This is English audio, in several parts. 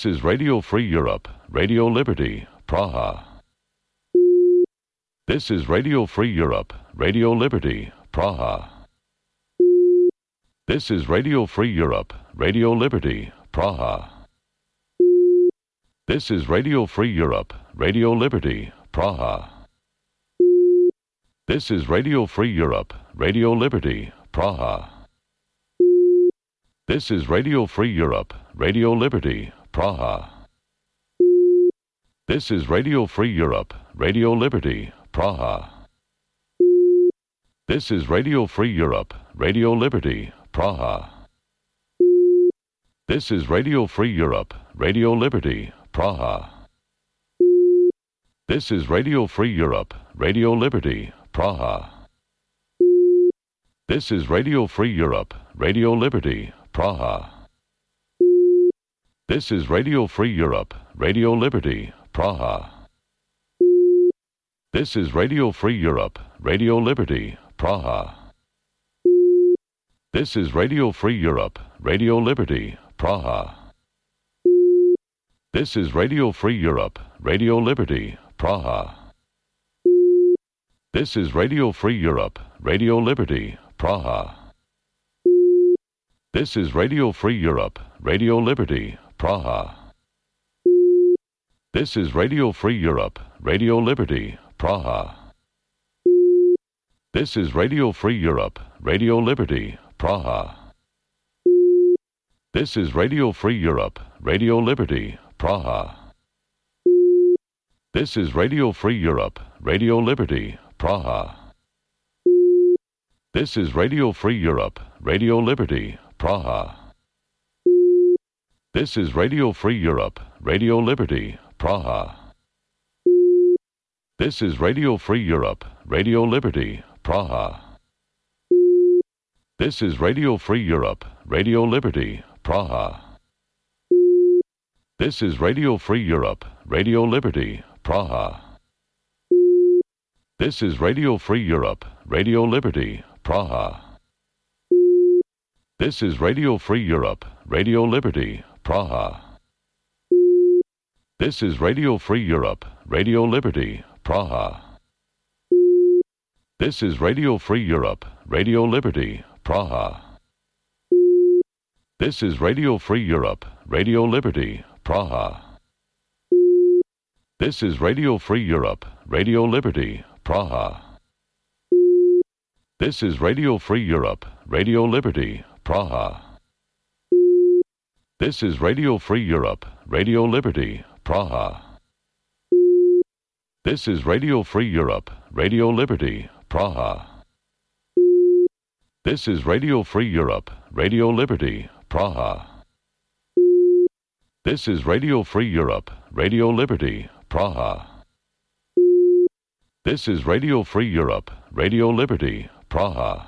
This is Radio Free Europe, Radio Liberty, Praha. This is Radio Free Europe, Radio Liberty, Praha. This is Radio Free Europe, Radio Liberty, Praha. This is Radio Free Europe, Radio Liberty, Praha. This is Radio Free Europe, Radio Liberty, Praha. This is Radio Free Europe, Radio Liberty, Praha. This is Radio Free Europe, Radio Liberty, Praha. This is Radio Free Europe, Radio Liberty, Praha. This is Radio Free Europe, Radio Liberty, Praha. This is Radio Free Europe, Radio Liberty, Praha. This is Radio Free Europe, Radio Liberty, Praha. This is Radio Free Europe, Radio Liberty, Praha. This is Radio Free Europe, Radio Liberty, Praha. This is Radio Free Europe, Radio Liberty, Praha. This is Radio Free Europe, Radio Liberty, Praha. This is Radio Free Europe, Radio Liberty, Praha. This is Radio Free Europe, Radio Liberty, Praha. This is Radio Free Europe, Radio Liberty, Praha. This is Radio Free Europe, Radio Liberty, Praha. This is Radio Free Europe, Radio Liberty, Praha. This is Radio Free Europe, Radio Liberty, Praha. This is Radio Free Europe, Radio Liberty, Praha. This is Radio Free Europe, Radio Liberty, Praha. This is Radio Free Europe, Radio Liberty, Praha. This is Radio Free Europe, Radio Liberty, Praha. This is Radio Free Europe, Radio Liberty, Praha. This is Radio Free Europe, Radio Liberty, Praha. This is Radio Free Europe, Radio Liberty, Praha. This is Radio Free Europe, Radio Liberty, Praha. This is Radio Free Europe, Radio Liberty, Praha. This is Radio Free Europe, Radio Liberty, Praha. This is Radio Free Europe, Radio Liberty, Praha. This is Radio Free Europe, Radio Liberty, Praha. This is Radio Free Europe, Radio Liberty, Praha. This is Radio Free Europe, Radio Liberty, Praha. This is Radio Free Europe, Radio Liberty, Praha. This is Radio Free Europe, Radio Liberty, Praha. This is Radio Free Europe, Radio Liberty, Praha.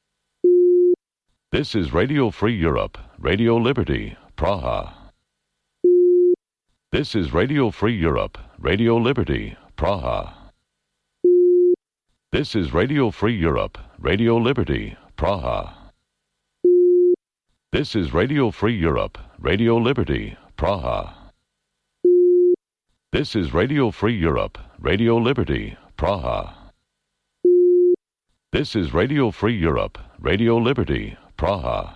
This is Radio Free Europe, Radio Liberty, Praha. This is Radio Free Europe, Radio Liberty, Praha. This is Radio Free Europe, Radio Liberty, Praha. This is Radio Free Europe, Radio Liberty, Praha. This is Radio Free Europe, Radio Liberty, Praha. This is Radio Free Europe, Radio Liberty, Praha.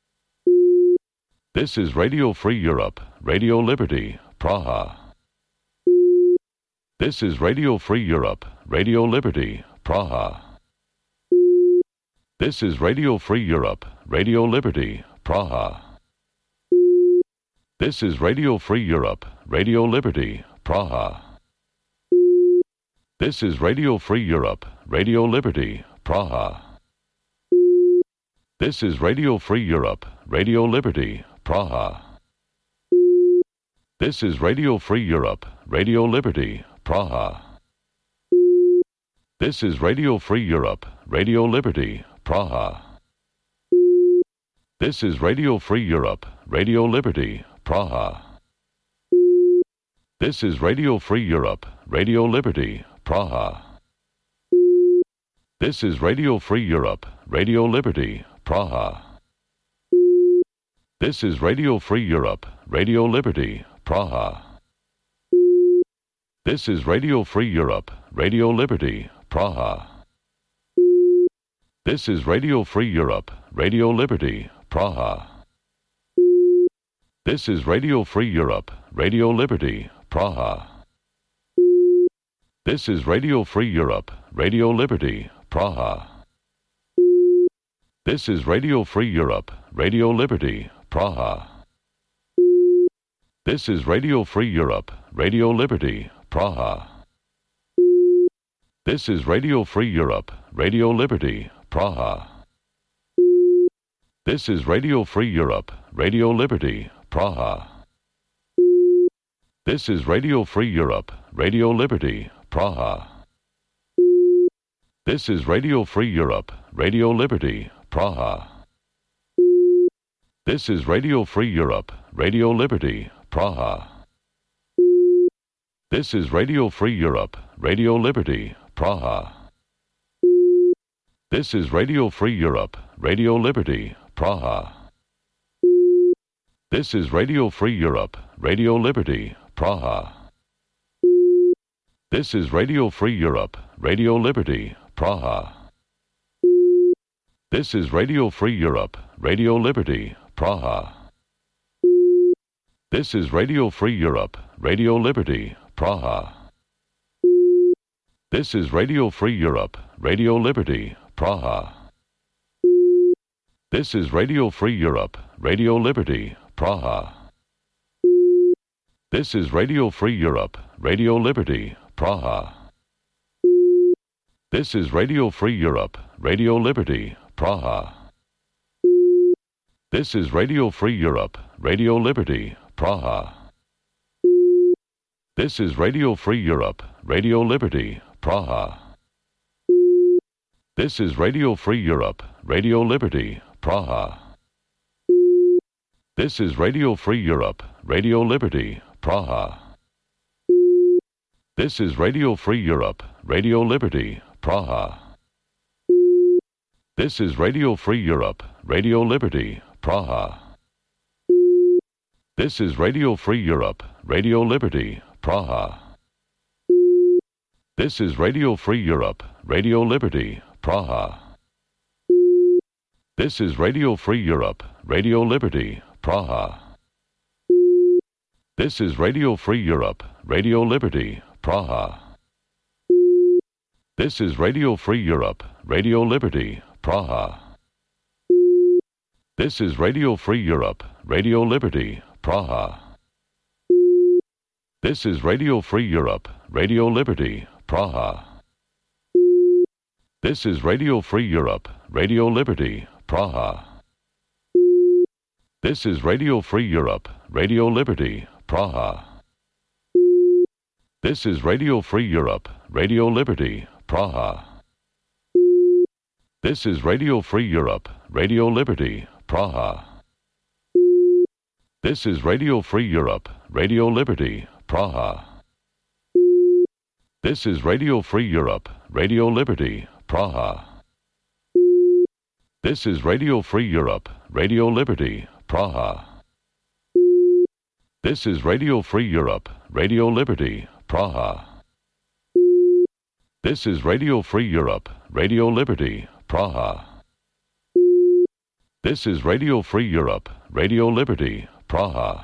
This is Radio Free Europe, Radio Liberty, Praha. This is Radio Free Europe, Radio Liberty, Praha. This is Radio Free Europe, Radio Liberty, Praha. This is Radio Free Europe, Radio Liberty, Praha. This is Radio Free Europe, Radio Liberty, Praha. This is Radio Free Europe, Radio Liberty, Praha. This is Radio Free Europe, Radio Liberty, Praha. This is Radio Free Europe, Radio Liberty, Praha. This is Radio Free Europe, Radio Liberty, Praha. This is Radio Free Europe, Radio Liberty, Praha. This is Radio Free Europe, Radio Liberty, Praha. This is Radio Free Europe, Radio Liberty, Praha. This is Radio Free Europe, Radio Liberty, Praha. This is Radio Free Europe, Radio Liberty, Praha. This is Radio Free Europe, Radio Liberty, Praha. This is Radio Free Europe, Radio Liberty, Praha. This is Radio Free Europe, Radio Liberty, Praha. This is Radio Free Europe, Radio Liberty, Praha. This is Radio Free Europe, Radio Liberty, Praha. This is Radio Free Europe, Radio Liberty, Praha. This is Radio Free Europe, Radio Liberty, Praha. This is Radio Free Europe, Radio Liberty, Praha. This is Radio Free Europe, Radio Liberty, Praha. This is Radio Free Europe, Radio Liberty, Praha. This is Radio Free Europe, Radio Liberty, Praha. This is Radio Free Europe, Radio Liberty, Praha. This is Radio Free Europe, Radio Liberty, Praha. This is Radio Free Europe, Radio Liberty, Praha. This is Radio Free Europe, Radio Liberty, Praha. This is Radio Free Europe, Radio Liberty, Praha. This is Radio Free Europe, Radio Liberty, Praha. This is Radio Free Europe, Radio Liberty, Praha. This is Radio Free Europe, Radio Liberty, Praha. This is Radio Free Europe, Radio Liberty, Praha. This is Radio Free Europe, Radio Liberty, Praha. This is Radio Free Europe, Radio Liberty, Praha. This is Radio Free Europe, Radio Liberty, Praha. This is Radio Free Europe, Radio Liberty, Praha. This is Radio Free Europe, Radio Liberty, Praha. This is Radio Free Europe, Radio Liberty, Praha. This is Radio Free Europe, Radio Liberty, Praha. This is Radio Free Europe, Radio Liberty, Praha. This is Radio Free Europe, Radio Liberty, Praha. This is Radio Free Europe, Radio Liberty, Praha. This is Radio Free Europe, Radio Liberty, Praha. This is Radio Free Europe, Radio Liberty, Praha. This is Radio Free Europe, Radio Liberty, Praha. This is Radio Free Europe, Radio Liberty, Praha. This is Radio Free Europe, Radio Liberty, Praha. This is Radio Free Europe, Radio Liberty, Praha. This is Radio Free Europe, Radio Liberty, Praha. This is Radio Free Europe, Radio Liberty, Praha. This is Radio Free Europe, Radio Liberty, Praha. This is Radio Free Europe, Radio Liberty, Praha. This is Radio Free Europe, Radio Liberty, Praha. This is Radio Free Europe, Radio Liberty, Praha.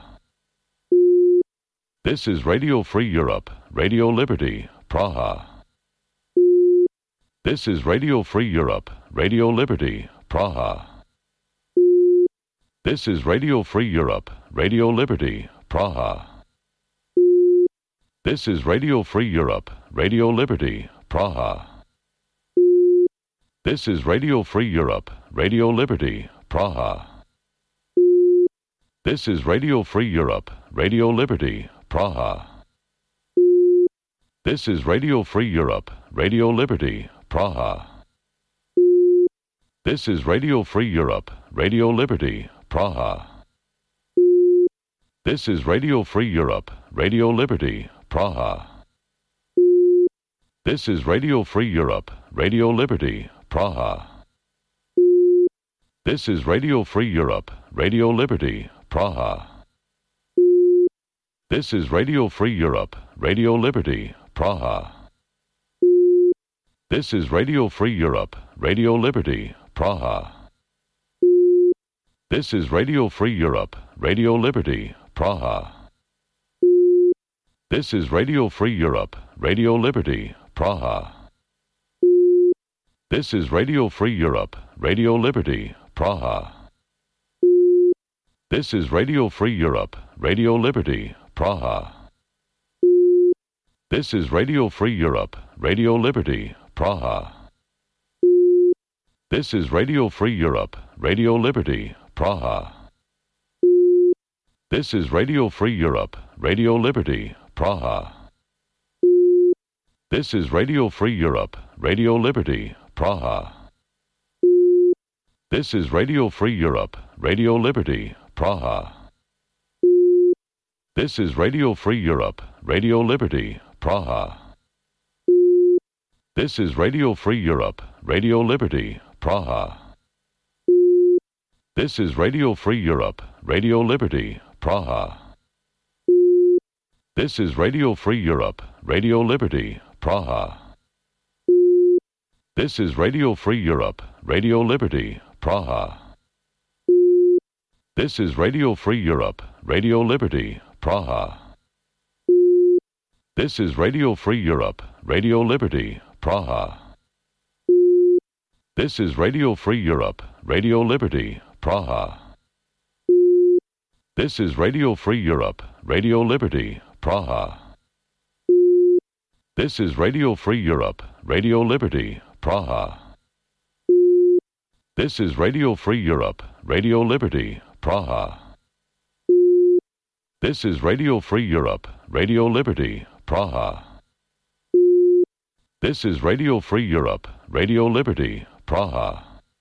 This is Radio Free Europe, Radio Liberty, Praha. This is Radio Free Europe, Radio Liberty, Praha. This is Radio Free Europe, Radio Liberty, Praha. This is Radio Free Europe, Radio Liberty, Praha. This is Radio Free Europe, Radio Liberty, Praha. This is Radio Free Europe, Radio Liberty, Praha. This is Radio Free Europe, Radio Liberty, Praha. This is Radio Free Europe, Radio Liberty, Praha. This is Radio Free Europe, Radio Liberty, Praha. This is Radio Free Europe, Radio Liberty, Praha. This is Radio Free Europe, Radio Liberty, Praha. This is Radio Free Europe, Radio Liberty, Praha. This is Radio Free Europe, Radio Liberty, Praha. This is Radio Free Europe, Radio Liberty, Praha. This is Radio Free Europe, Radio Liberty, Praha. This is Radio Free Europe, Radio Liberty, Praha. This is Radio Free Europe, Radio Liberty, Praha. This is Radio Free Europe, Radio Liberty, Praha. This is Radio Free Europe, Radio Liberty, Praha. This is Radio Free Europe, Radio Liberty, Praha. This is Radio Free Europe, Radio Liberty, Praha. This is Radio Free Europe, Radio Liberty, Praha. This is Radio Free Europe, Radio Liberty, Praha. This is Radio Free Europe, Radio Liberty, Praha. This is Radio Free Europe, Radio Liberty, Praha. This is Radio Free Europe, Radio Liberty, Praha. This is Radio Free Europe, Radio Liberty, Praha. This is Radio Free Europe, Radio Liberty, Praha. This is Radio Free Europe, Radio Liberty, Praha. This is Radio Free Europe, Radio Liberty, Praha. This is Radio Free Europe, Radio Liberty, Praha. This is Radio Free Europe, Radio Liberty, Praha. This is Radio Free Europe, Radio Liberty, Praha. This is Radio Free Europe, Radio Liberty, Praha. This is Radio Free Europe, Radio Liberty, Praha.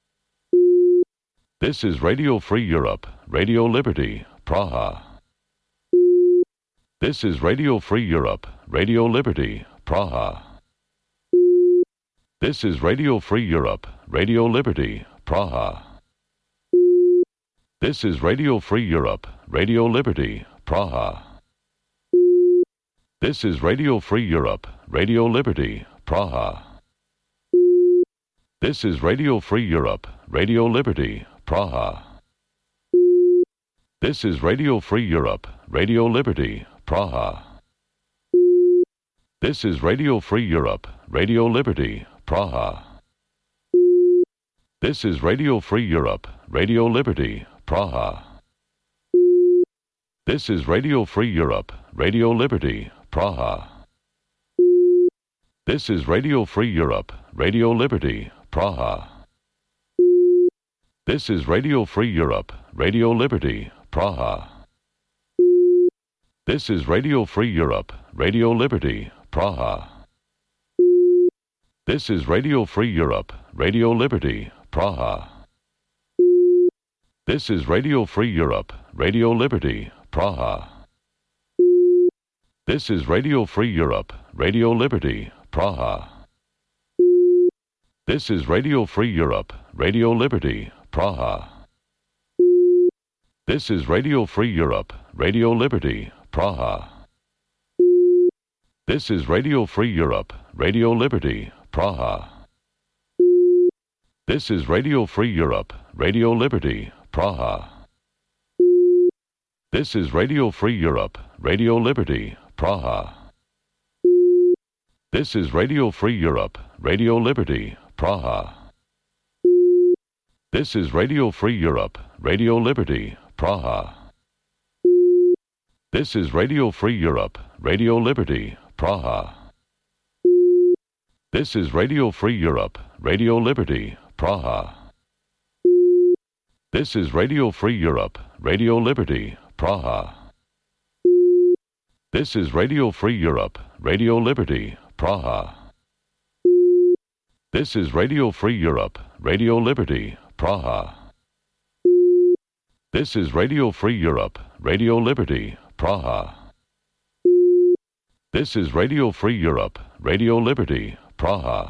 This is Radio Free Europe, Radio Liberty, Praha. This is Radio Free Europe, Radio Liberty, Praha. This is Radio Free Europe, Radio Liberty, Praha. This is Radio Free Europe, Radio Liberty, Praha. This is Radio Free Europe, Radio Liberty, Praha. This is Radio Free Europe, Radio Liberty, Praha. This is Radio Free Europe, Radio Liberty, Praha. This is Radio Free Europe, Radio Liberty, Praha. This is Radio Free Europe, Radio Liberty, Praha. This is Radio Free Europe, Radio Liberty, Praha. This is Radio Free Europe, Radio Liberty, Praha. This is Radio Free Europe, Radio Liberty, Praha. This is Radio Free Europe, Radio Liberty, Praha. This is Radio Free Europe, Radio Liberty, Praha. This is Radio Free Europe, Radio Liberty, Praha. This is Radio Free Europe, Radio Liberty, Praha. This is Radio Free Europe, Radio Liberty, Praha. This is Radio Free Europe, Radio Liberty, Praha. This is Radio Free Europe, Radio Liberty, Praha. This is Radio Free Europe, Radio Liberty, Praha. This is Radio Free Europe, Radio Liberty, Praha. This is Radio Free Europe, Radio Liberty, Praha. This is Radio Free Europe, Radio Liberty, Praha. This is Radio Free Europe, Radio Liberty, Praha. This is Radio Free Europe, Radio Liberty, Praha. This is Radio Free Europe, Radio Liberty, Praha. This is Radio Free Europe, Radio Liberty, Praha. This is Radio Free Europe, Radio Liberty, Praha. This is Radio Free Europe, Radio Liberty, Praha. This is Radio Free Europe, Radio Liberty, Praha.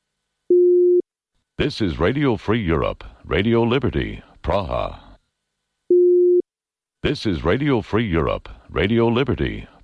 This is Radio Free Europe, Radio Liberty, Praha. This is Radio Free Europe, Radio Liberty,